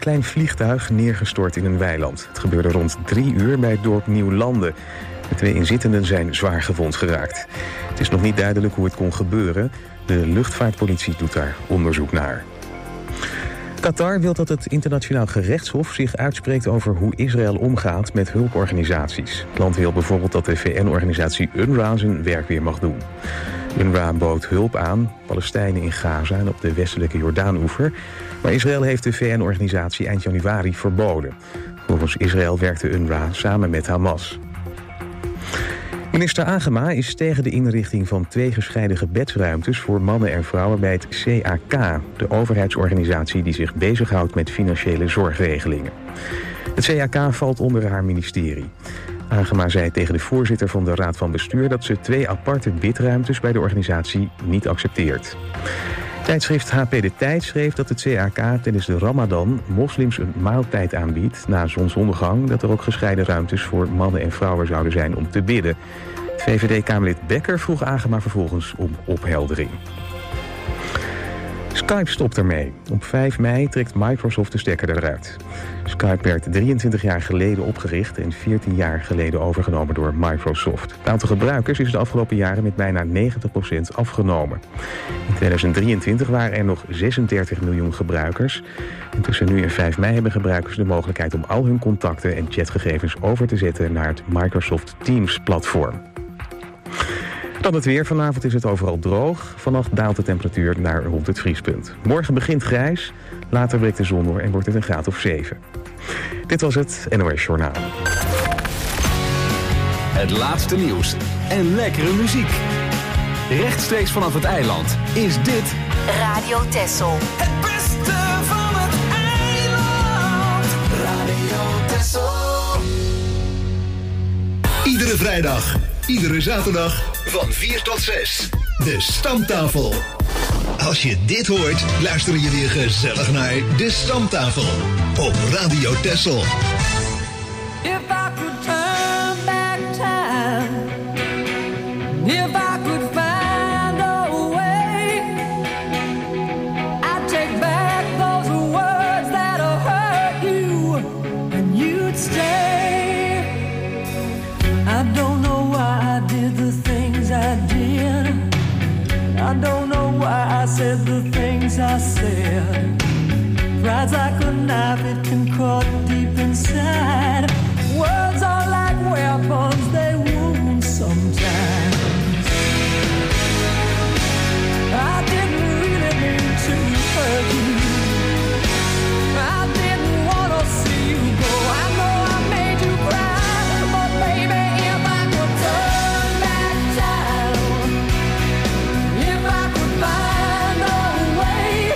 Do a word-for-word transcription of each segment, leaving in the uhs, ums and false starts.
klein vliegtuig neergestort in een weiland. Het gebeurde rond drie uur bij het dorp Nieuwlanden. De twee inzittenden zijn zwaar gewond geraakt. Het is nog niet duidelijk hoe het kon gebeuren. De luchtvaartpolitie doet daar onderzoek naar. Qatar wil dat het internationaal gerechtshof zich uitspreekt over hoe Israël omgaat met hulporganisaties. Het land wil bijvoorbeeld dat de V N-organisatie U N R W A zijn werk weer mag doen. U N R W A bood hulp aan Palestijnen in Gaza en op de westelijke Jordaanoever. Maar Israël heeft de V N-organisatie eind januari verboden. Volgens Israël werkt de U N R W A samen met Hamas. Minister Agema is tegen de inrichting van twee gescheiden gebedsruimtes voor mannen en vrouwen bij het C A K, de overheidsorganisatie die zich bezighoudt met financiële zorgregelingen. Het C A K valt onder haar ministerie. Agema zei tegen de voorzitter van de Raad van Bestuur dat ze twee aparte bidruimtes bij de organisatie niet accepteert. Tijdschrift H P De Tijd schreef dat het C A K tijdens de Ramadan moslims een maaltijd aanbiedt na zonsondergang, dat er ook gescheiden ruimtes voor mannen en vrouwen zouden zijn om te bidden. Het V V D-Kamerlid Bekker vroeg Agema vervolgens om opheldering. Skype stopt ermee. Op vijf mei trekt Microsoft de stekker eruit. Skype werd drieëntwintig jaar geleden opgericht en veertien jaar geleden overgenomen door Microsoft. Het aantal gebruikers is de afgelopen jaren met bijna negentig procent afgenomen. In tweeduizend drieëntwintig waren er nog zesendertig miljoen gebruikers. En tussen nu en vijf mei hebben gebruikers de mogelijkheid om al hun contacten en chatgegevens over te zetten naar het Microsoft Teams-platform. Dan het weer. Vanavond is het overal droog. Vannacht daalt de temperatuur naar rond het vriespunt. Morgen begint grijs, later breekt de zon door en wordt het een graad of zeven. Dit was het N O S Journaal. Het laatste nieuws en lekkere muziek. Rechtstreeks vanaf het eiland is dit Radio Texel. Het beste van het eiland. Radio Texel. Iedere vrijdag, iedere zaterdag van vier tot zes. De Stamtafel. Als je dit hoort, luister je weer gezellig naar De Stamtafel op Radio Texel. If I could turn back time, if I could find a way, I'd take back those words that hurt you, and you'd stay. I don't know why I did the things I did. I don't know why I said the things I said. Pride's like a knife, it can cut deep inside. Words are like weapons, they wound sometimes. I didn't really mean to hurt you. I didn't want to see you go. I know I made you cry, but baby, if I could turn back time, if I could find a way,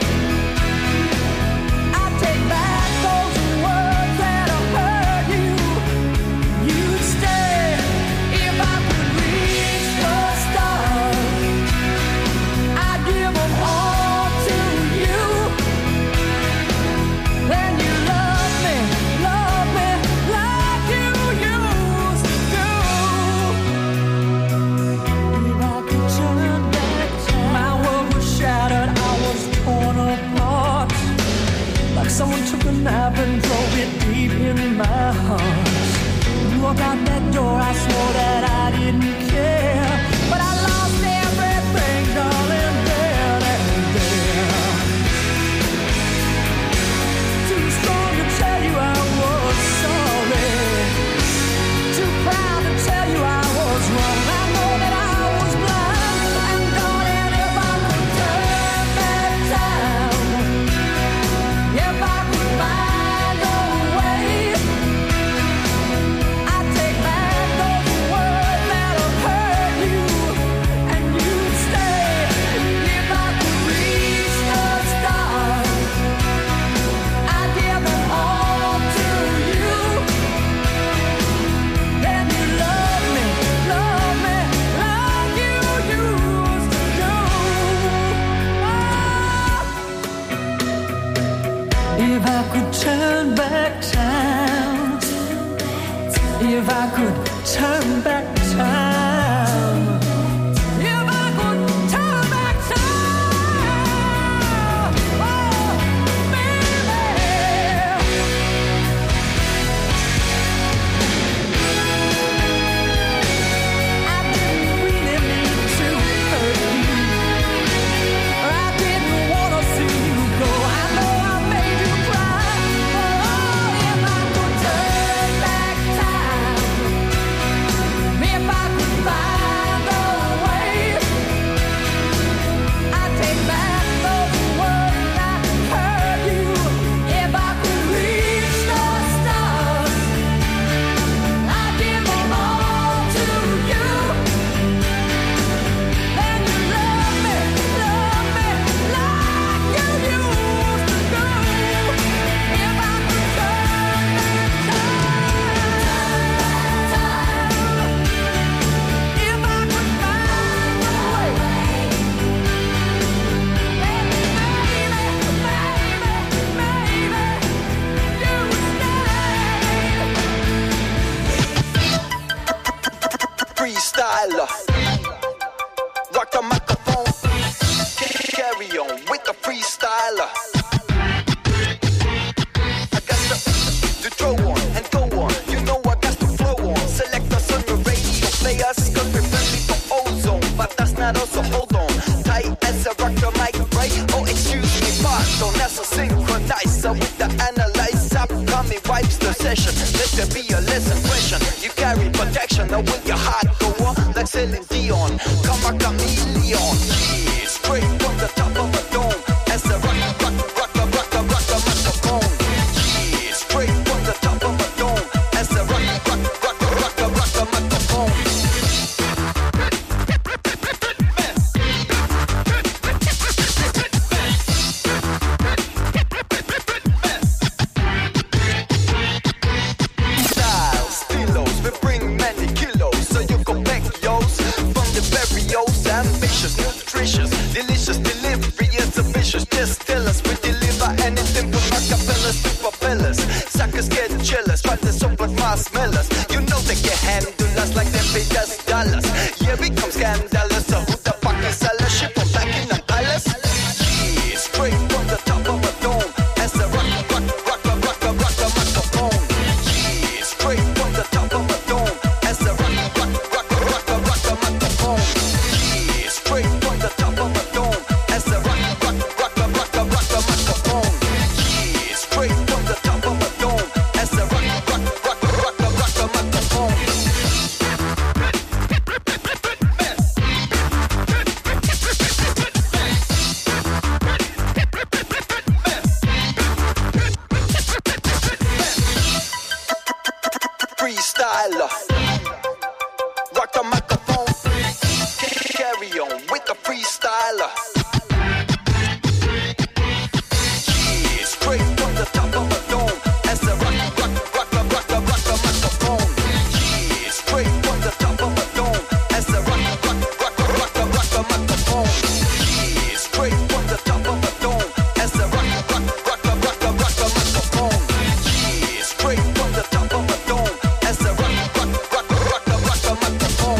I'd take back those words that hurt you. You'd stay if I could reach the stars. I'd give them all to you. Then you love me, love me like you used to do. If I could turn back time, my world was shattered, I was torn apart. Like someone took a knife and drove it deep in my heart. You walked out that door, I swore that I didn't care. But I lost everything, darling, there and there. Too strong to tell you I was sorry. Too proud to tell you I was wrong. I know that I was blind. And darling, if I could turn back time, if I could find a way, I'd take back those words that hurt you, and you'd stay. If I could reach the stars, I'd give them all to you. Then you love me, love me like you used to do. If I could turn back time, if I could turn back time, if I could turn back time, oh, baby. analyze upcoming vibes the session. Let there be a less impression. You carry protection, now will your heart go on like Celine Dion? Come a chameleon, yeah, straight from the top of a dome. As a rock, rock, rock, rock, rock, rock, rock a microphone. Yeah, straight from the top of a dome. As a rock, rock, rock, rock, rock, rock a microphone. Ambitious, nutritious, delicious delivery is ambitious. Just tell us we deliver anything from acapellas to propellers. Suckers get jealous, try to soap like marshmallows. You know they can handle us like they paid us dollars. Yeah, we come scandalous. So who the fuck is Allah? Ship from back in the palace. Yeah, straight from the top of a dome. As a rock, rock, rock, rock, rock, rock, rock a microphone. Yeah, straight from the top of a dome. As a rock, rock, rock, rock, rock, rock a microphone. Straight from the top of a dome. As a rock, rock, rock, rock, rock, rock a microphone. Yeah, straight from the top of a dome. As a rock, rock, rock, rock, rock a microphone. Freestyler, rock the microphone. Carry on with the freestyler. Yeah, straight from the top of a dome. As a rock, rock, rock, rock, rock, rock a microphone. Yeah, straight from the top of a dome. As a rock, rock, rock, rock, rock a microphone. Yeah, straight from the top of a dome. As a rock, rock, rock, rock, rock a microphone. Yeah, straight from the top of a dome. As a rock, rock, rock, rock, rock a microphone.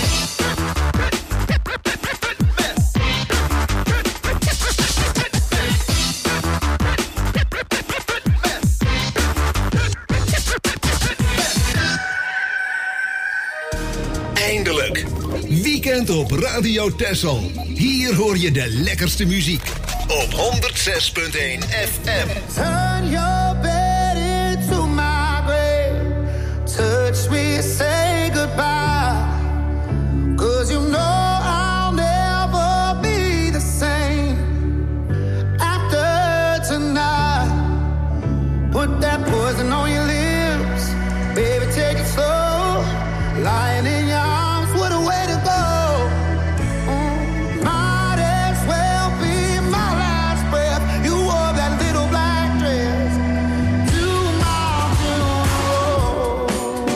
Eindelijk. Weekend op Radio Texel. Hier hoor je de lekkerste muziek. Op honderd zes punt één F M. Turn your bed into my grave. Touch me, say goodbye. Cause you know I'll never be the same after tonight. Put that poison on your lips. Baby, take it slow. Lying in your arms, what a way to go. Mm, might as well be my last breath. You wore that little black dress to my funeral.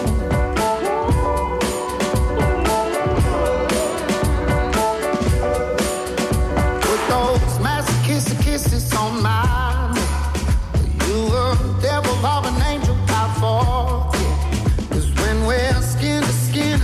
Put those masochistic kisses on mine. You were the devil of an angel out for. Cause when we're skin to skin,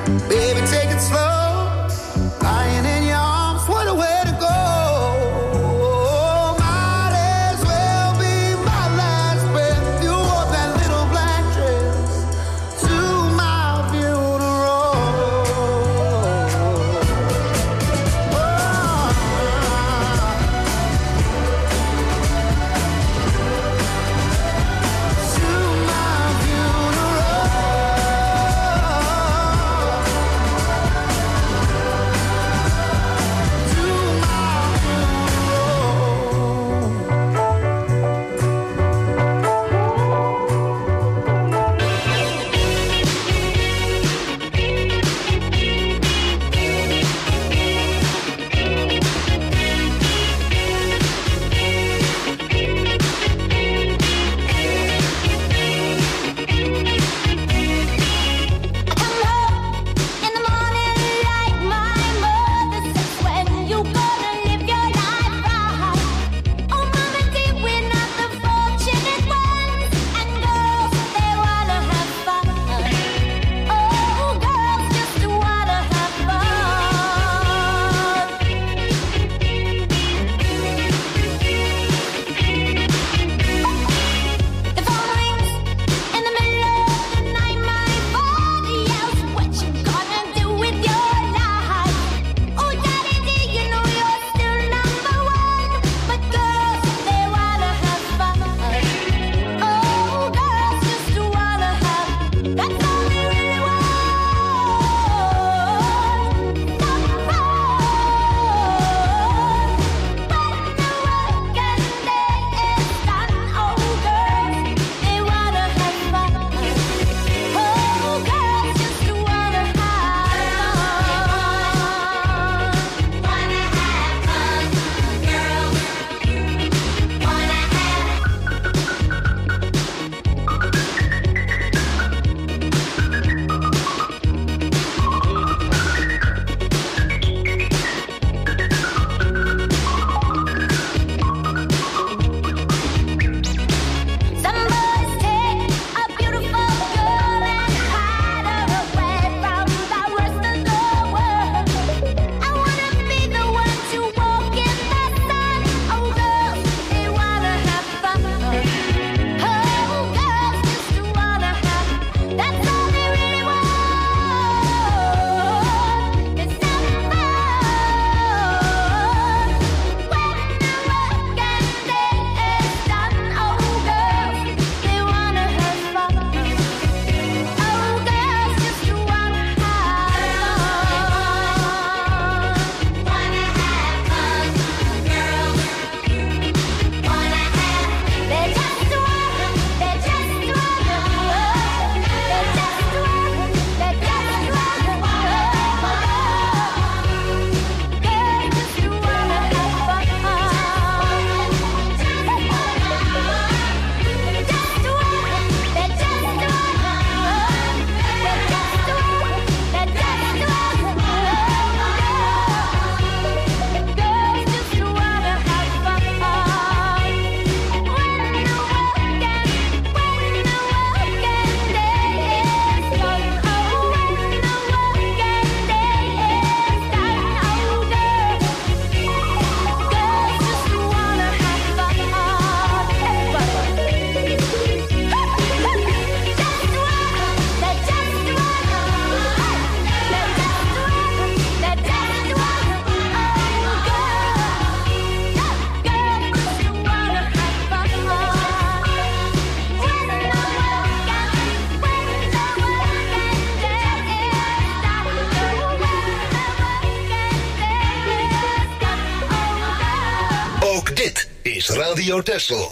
Baby, take it slow. Lying in your arms, what a way to go. Might as well be my last breath. You wore that little black dress to my funeral. Oh. To my funeral. is Radio Texel.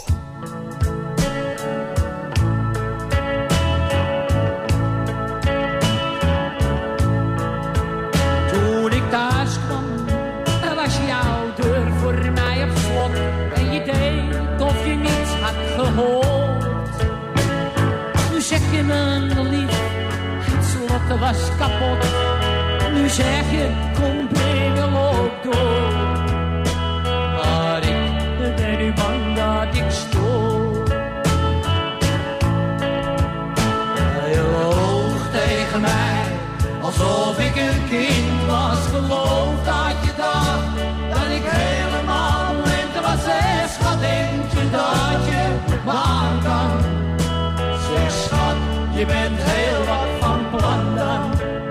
Toen ik thuis kwam, was jouw deur voor mij op slot. En je deed of je niets had gehoord. Nu zeg je me lief, het slot was kapot. Nu zeg je, kom breng loop door. Maar ik ben nu bang dat ik stoor. Je loog tegen mij, alsof Alsof ik een kind was, geloof dat je dacht dat ik helemaal blind was. Zeg schat, denk je dat je maar kan? Zeg schat, je bent heel wat van plan dan.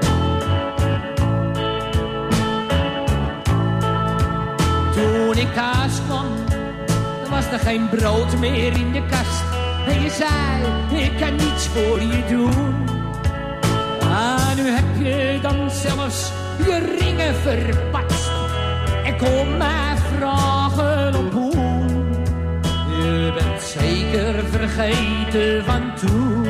Toen ik thuis kwam, was er geen brood meer in de kast. En je zei, ik kan niets voor je doen. Ah, nu heb je dan zelfs je ringen verpatst. En kom mij vragen op hoe. Je bent zeker vergeten van toen.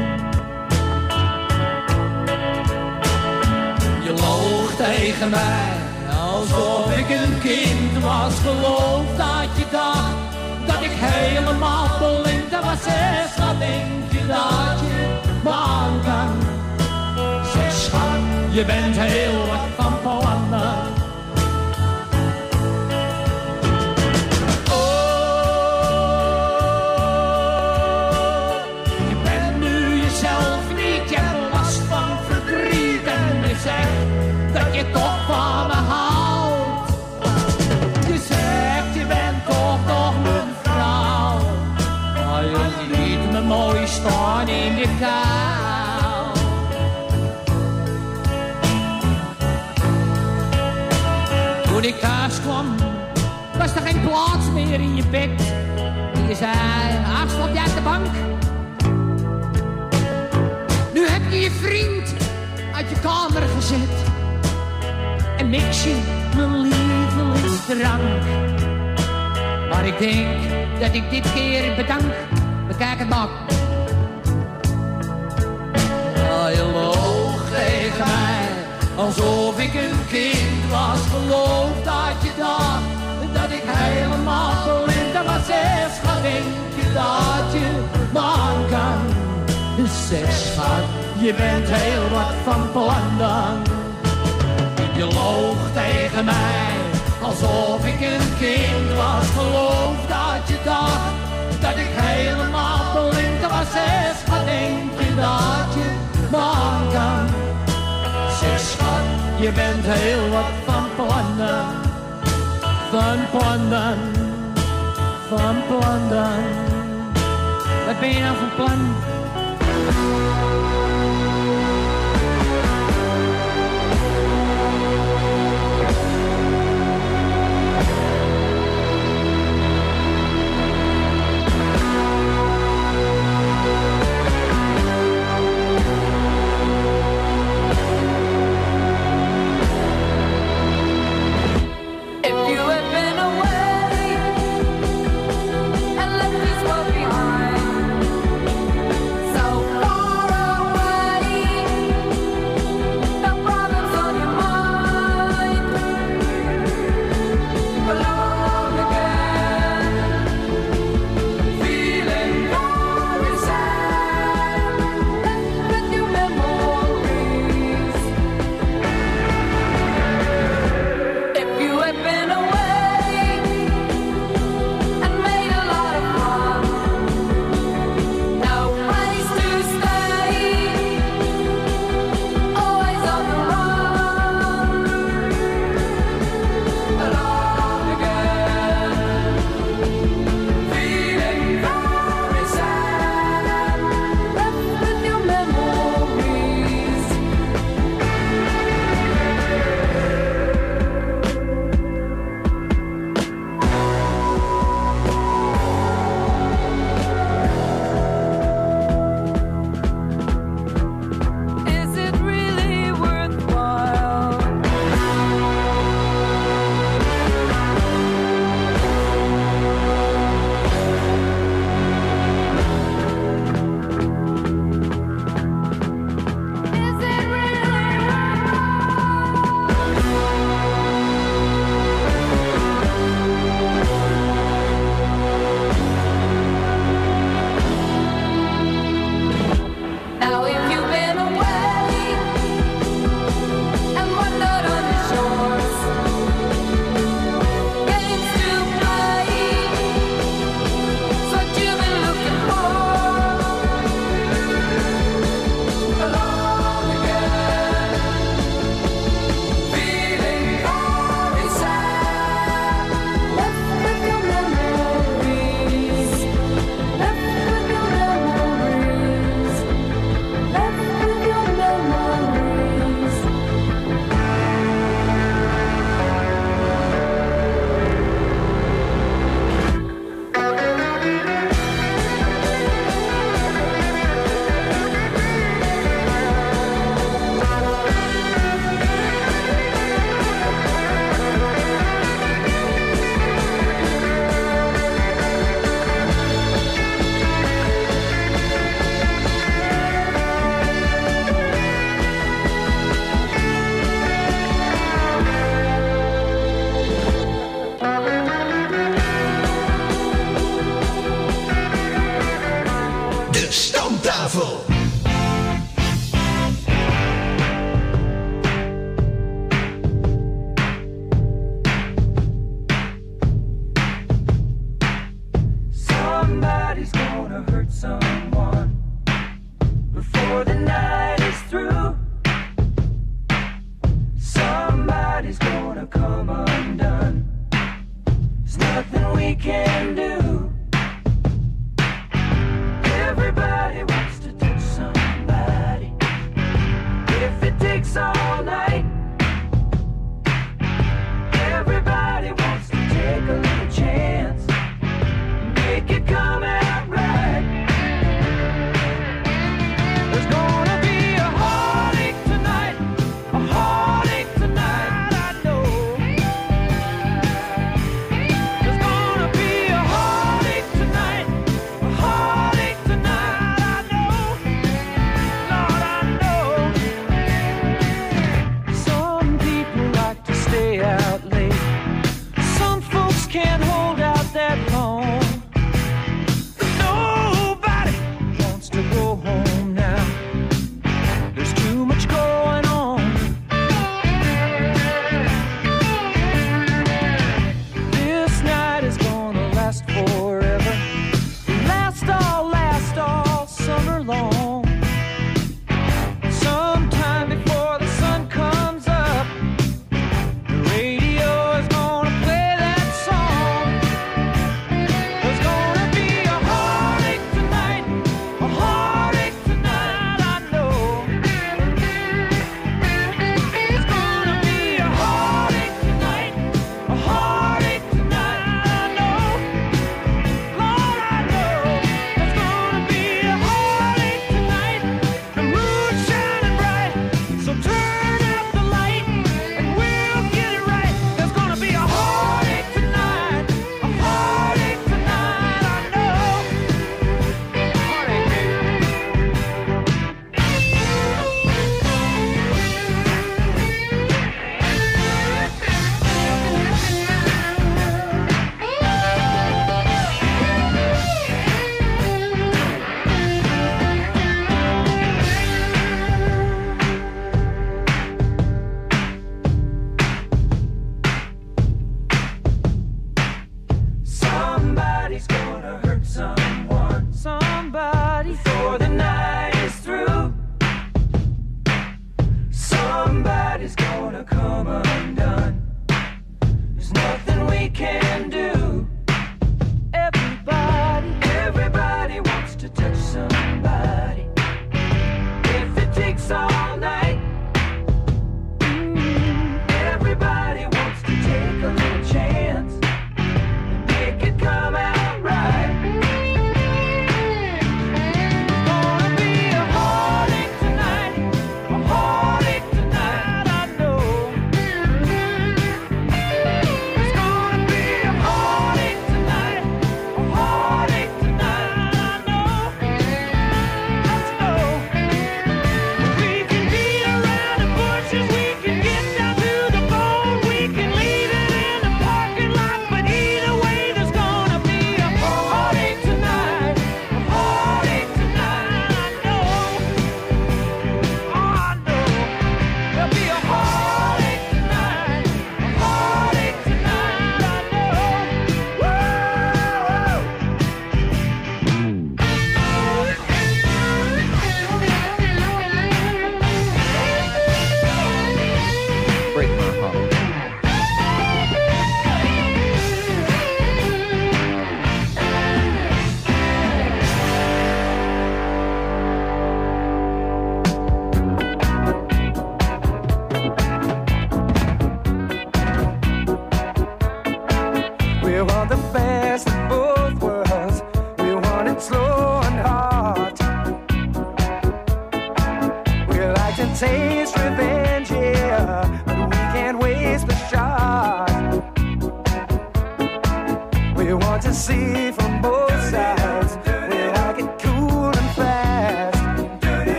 Je loog tegen mij, alsof ik een kind was. Geloof dat je dacht dat ik helemaal blind was. Zeg, wat denk je dat je maar kan? Zeg schat, je bent heel wat van plannen. Oh, je bent nu jezelf niet, je hebt last van verdriet. En je zegt dat je toch van me houdt. Je zegt je bent toch nog mijn vrouw. Maar je liet me mooi staan in de kou. Toen ik thuis kwam, was er geen plaats meer in je bed. En je zei, ach, stap jij uit de bank? Nu heb je je vriend uit je kamer gezet. En mix je mijn lievelingsdrank. Maar ik denk dat ik dit keer bedank. Bekijk het maar. Oh, je loog tegen mij, alsof ik een kind was. Geloof dat je dacht dat ik helemaal blind was. Zeg schat, denk je dat je man kan? Zeg schat, je bent heel wat van plan dan. Je loog tegen mij, alsof ik een kind was. Geloof dat je dacht dat ik helemaal blind was. Zeg schat, denk je dat je man kan? Zeg schat, je bent heel wat van plannen. Van plannen, van plannen. Wat ben je nou van plan? And left this world behind, so far away.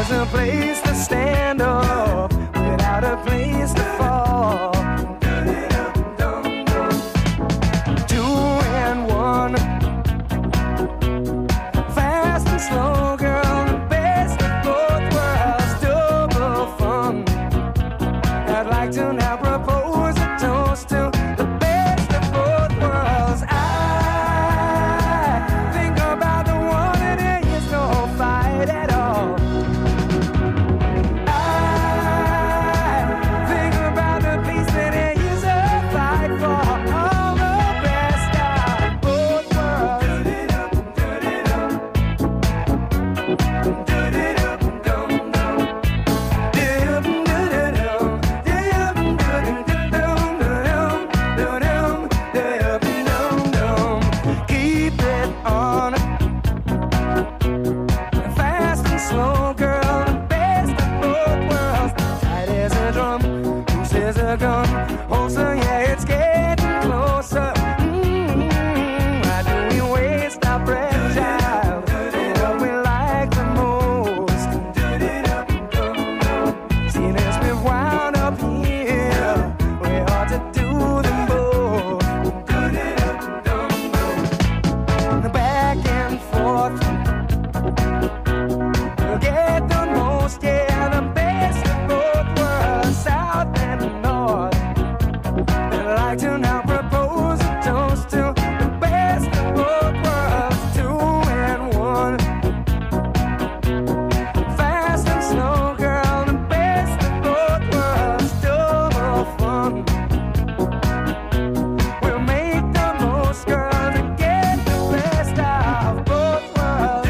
needs a place to stand up without a place to fall. Two and one, fast and slow, girl, the best of both worlds, double fun. I'd like to now propose a toast to the best of both worlds. I think about the one and there is no fight at all. I think about the peace that there is a fight for. All the best of both worlds. Keep it on, fast and slow, girl, the best of both worlds. Tight as a drum, loose as a gun. Also, yeah, it's getting closer. Mm-hmm. Why do we waste our breath, child? What we like the most. See, this we wound up here. We ought to do them both. Back and forth, get the most, yeah, the best of both worlds, south and north. I'd like to now propose a toast to the best of both worlds, two and one. Fast and slow, girl, the best of both worlds, double fun. We'll make the most, girl, to get the best of both worlds.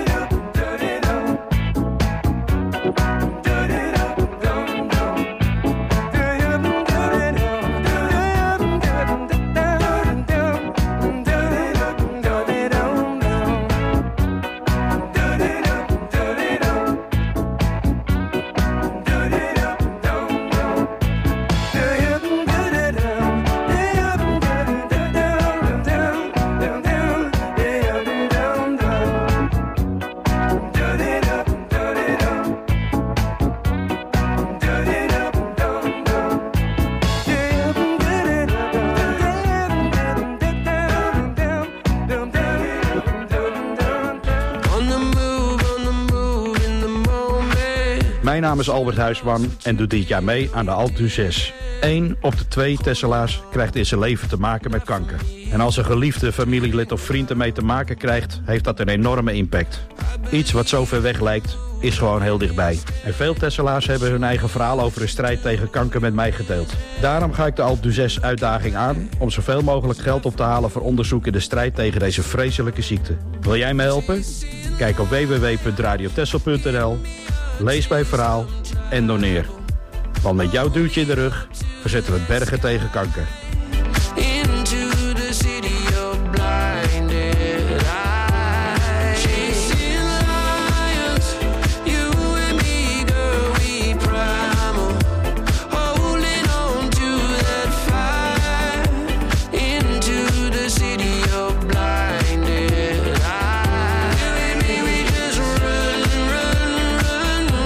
Mijn naam is Albert Huisman en doe dit jaar mee aan de Altu zes. Eén op de twee Tesla's krijgt in zijn leven te maken met kanker. En als een geliefde familielid of vriend ermee te maken krijgt, heeft dat een enorme impact. Iets wat zo ver weg lijkt, is gewoon heel dichtbij. En veel Tesla's hebben hun eigen verhaal over de strijd tegen kanker met mij gedeeld. Daarom ga ik de Altu zes uitdaging aan om zoveel mogelijk geld op te halen voor onderzoek in de strijd tegen deze vreselijke ziekte. Wil jij me helpen? Kijk op w w w punt radiotessel punt n l, lees mijn verhaal en doneer. Want met jouw duwtje in de rug verzetten we bergen tegen kanker.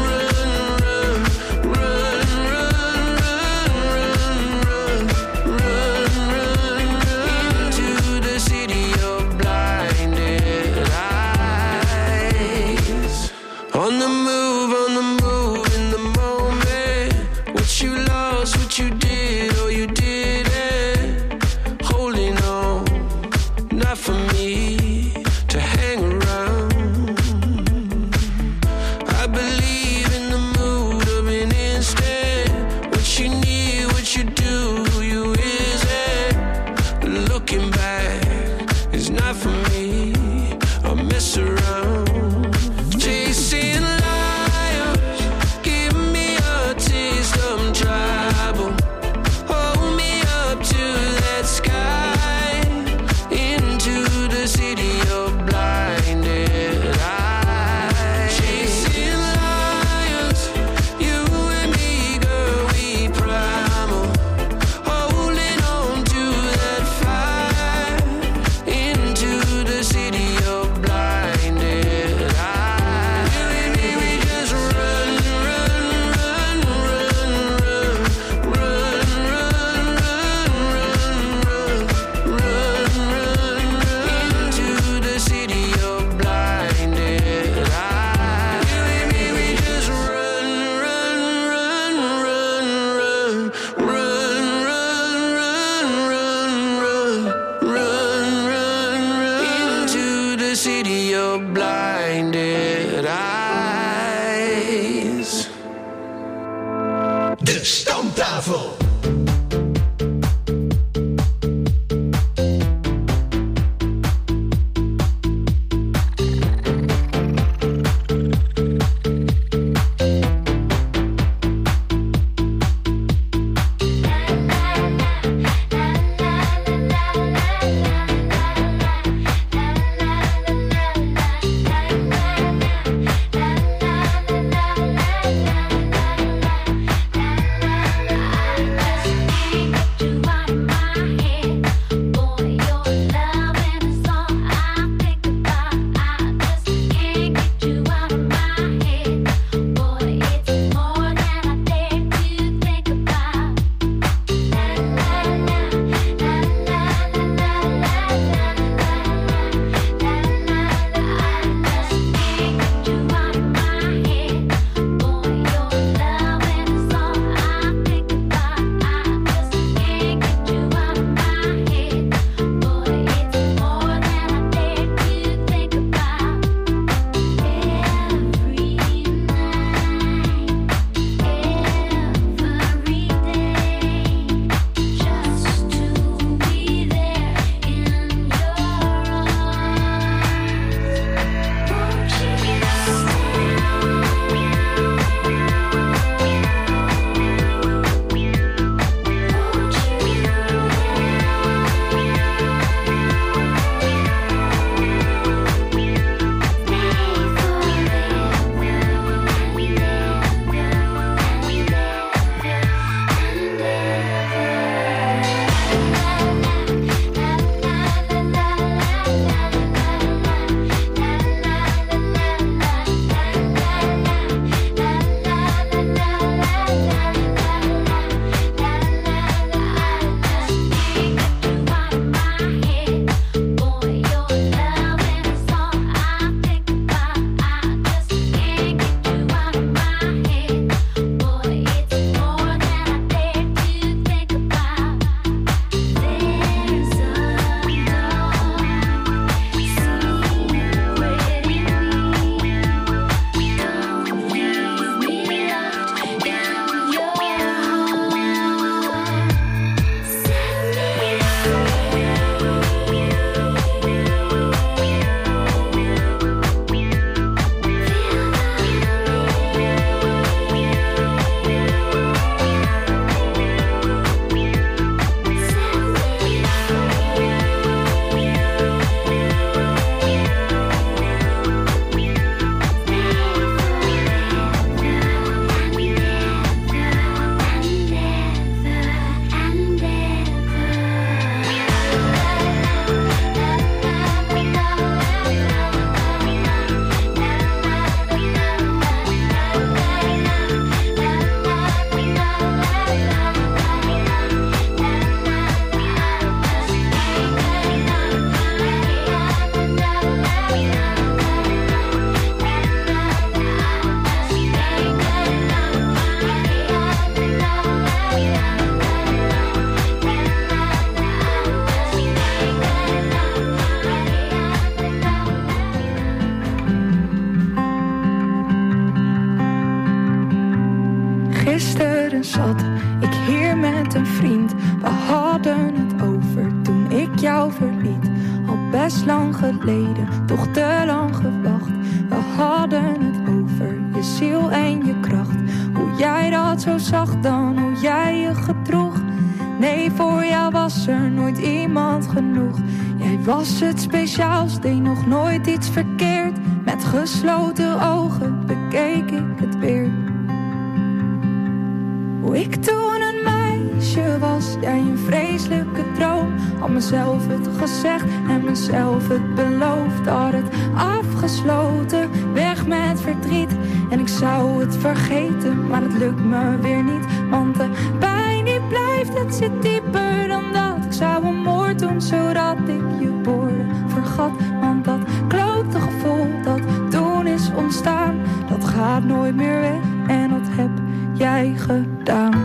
Run, Stamtafel. Gisteren zat ik hier met een vriend. We hadden het over toen ik jou verliet. Al best lang geleden, toch te lang gewacht. We hadden het over je ziel en je kracht. Hoe jij dat zo zag dan, hoe jij je gedroeg. Nee, voor jou was er nooit iemand genoeg. Jij was het speciaals, deed nog nooit iets verkeerd. Met gesloten ogen bekeek ik het weer. Hoe ik toen een meisje was, jij een vreselijke droom. Had mezelf het gezegd en mezelf het beloofd. Had het afgesloten, weg met verdriet. En ik zou het vergeten, maar het lukt me weer niet. Want de pijn die blijft, het zit dieper dan dat. Ik zou een moord doen, zodat ik je woorden vergat. Want dat klote gevoel dat toen is ontstaan, dat gaat nooit meer weg en dat heb jij gedaan.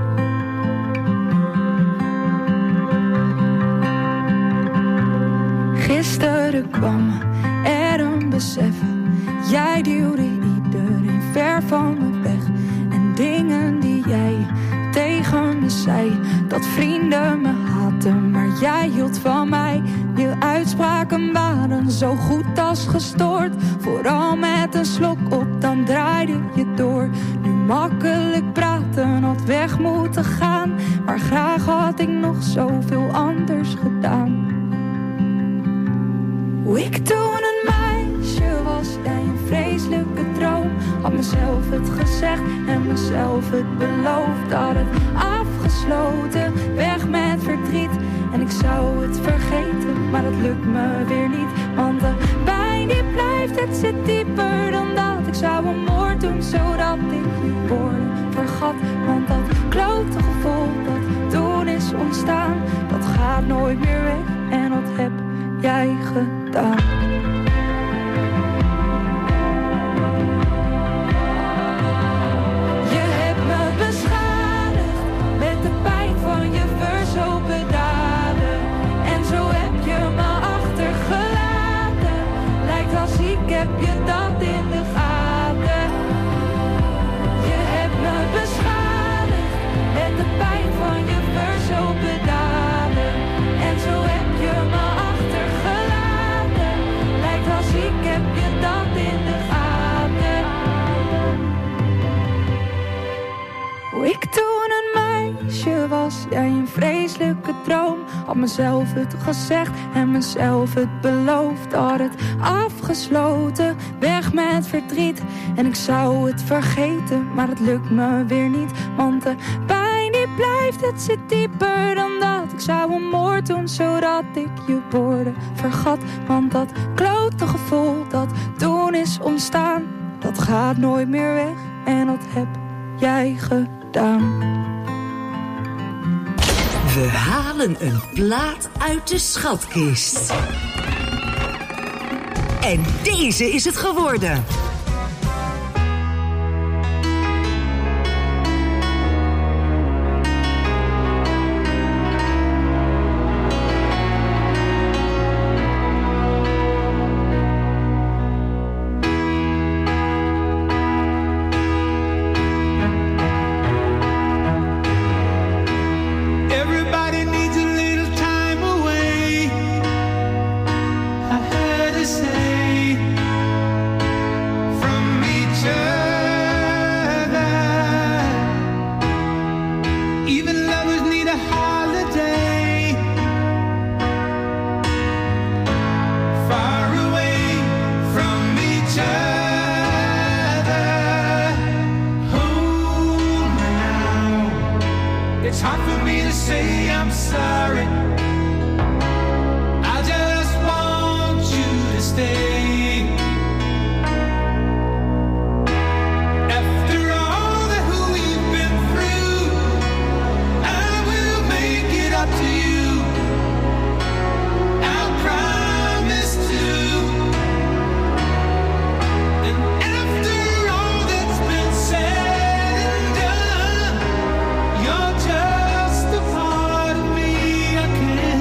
Gisteren kwam er een besef. Jij duwde iedereen ver van me weg. En dingen die jij tegen zei dat vrienden me haatten, maar jij hield van mij. Je uitspraken waren zo goed als gestoord. Vooral met een slok op, dan draaide je door. Nu makkelijk praten, had weg moeten gaan, maar graag had ik nog zoveel anders gedaan. Hoe ik toen een meisje was, jij een vreselijke droom. Had mezelf het gezegd en mezelf het beloofd. Had het afgesloten, weg met verdriet. En ik zou het vergeten, maar dat lukt me weer niet. Want de pijn die blijft, het zit dieper dan dat. Ik zou een moord doen, zodat ik je woorden vergat. Want dat klote gevoel dat toen is ontstaan, dat gaat nooit meer weg. En dat heb jij gedaan. Je hebt me beschadigd met de pijn van je verzopen daden. En zo heb je me achtergelaten. Lijkt als ik heb je dat in de gaten. Je hebt me beschadigd met de pijn van je verzopen daden. En zo heb je me achtergelaten. Lijkt als ik heb je dat in de gaten. Hoe ik toen een meisje was, jij een vreselijke droom. Had mezelf het gezegd en mezelf het beloofd. Had het afgesloten, weg met verdriet. En ik zou het vergeten, maar het lukt me weer niet. Want de pijn die blijft, het zit dieper dan dat. Ik zou een moord doen, zodat ik je woorden vergat. Want dat klote gevoel dat toen is ontstaan, dat gaat nooit meer weg. En dat heb jij gedaan. We halen een plaat uit de schatkist. En deze is het geworden. You're just a part of me I can't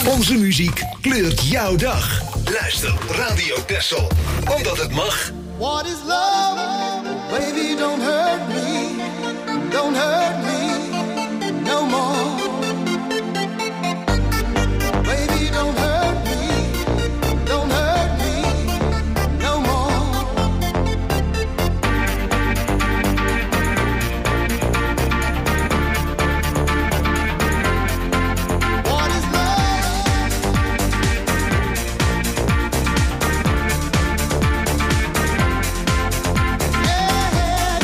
Onze muziek kleurt jouw dag. Luister Radio Texel, omdat het mag. What is love? Baby, don't hurt me. Don't hurt me no more. Baby, don't hurt me. Don't hurt me no more. What is love? Yeah.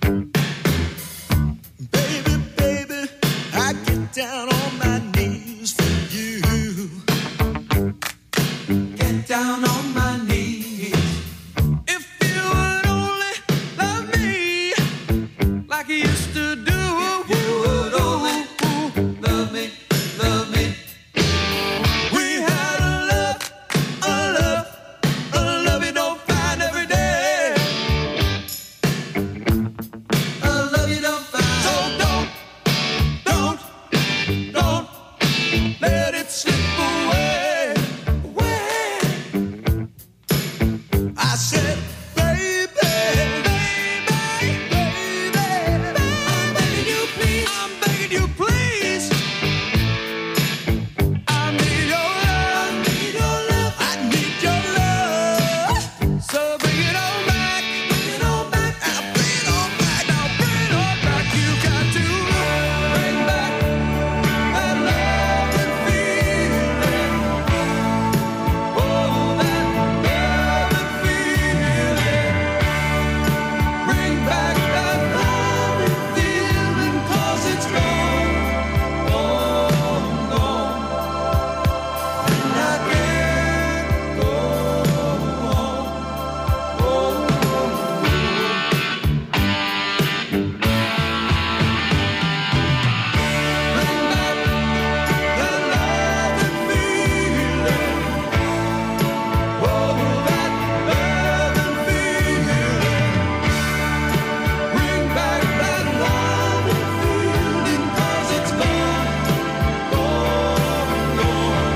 Baby, baby, I get down on my knees for you. Get down on my knees. If you would only love me like you used to do. If you would only love me, love me. We had a love, a love, a love you don't find every day. A love you don't find. So don't, don't, don't let it slip away, away. I said, baby, baby, baby, I'm begging you, please, I'm begging you, please. I need your love, I need your love, I need your love. So bring it on back, bring it on back, now bring it on back, now bring it on back. You got to bring back that love and feeling. Oh, that love and feeling. Bring back that love and feeling, 'cause it's gone, gone, gone. And I can't go on, go on. Bring back that love and feeling. Oh, that love and feeling. Bring back that love and feeling, 'cause it's gone, gone, gone.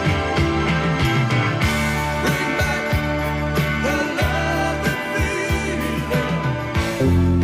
Bring back that love and feeling.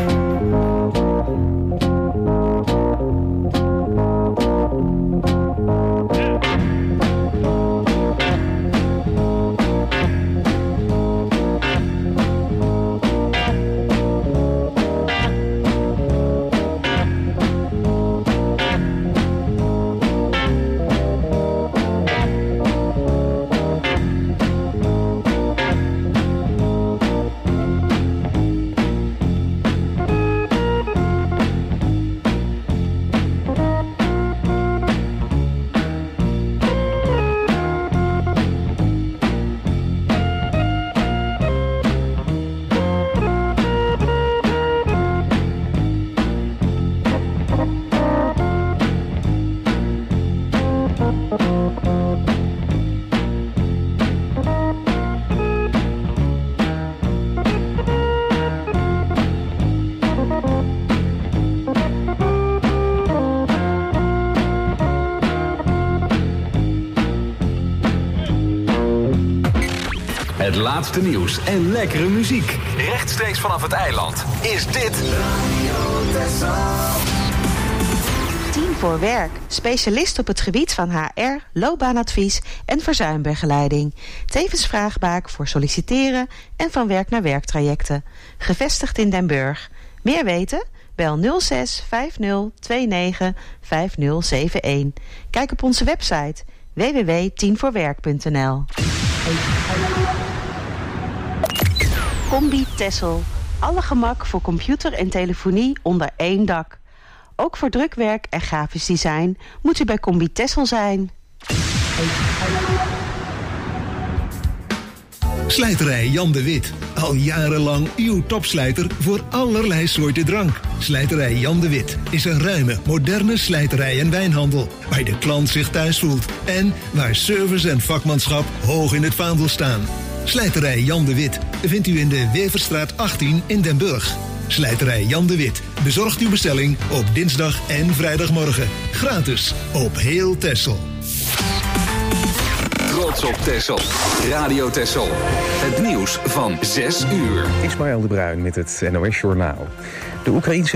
Het laatste nieuws en lekkere muziek. Rechtstreeks vanaf het eiland is dit... Tien voor Werk. Specialist op het gebied van H R, loopbaanadvies en verzuimbegeleiding. Tevens vraagbaak voor solliciteren en van werk naar werktrajecten. Gevestigd in Den Burg. Meer weten? Bel nul zes vijf nul twee negen vijf nul zeven een. Kijk op onze website w w w punt tien voor werk punt n l. Combi Tessel. Alle gemak voor computer en telefonie onder één dak. Ook voor drukwerk en grafisch design moet u bij Combi Tessel zijn. Slijterij Jan de Wit. Al jarenlang uw topslijter voor allerlei soorten drank. Slijterij Jan de Wit is een ruime, moderne slijterij en wijnhandel. Waar de klant zich thuis voelt. En waar service en vakmanschap hoog in het vaandel staan. Slijterij Jan de Wit vindt u in de Weverstraat achttien in Den Burg. Slijterij Jan de Wit bezorgt uw bestelling op dinsdag en vrijdagmorgen. Gratis op heel Texel. Trots op Texel. Radio Texel. Het nieuws van zes uur. Ismaël de Bruin met het N O S Journaal. De Oekraïense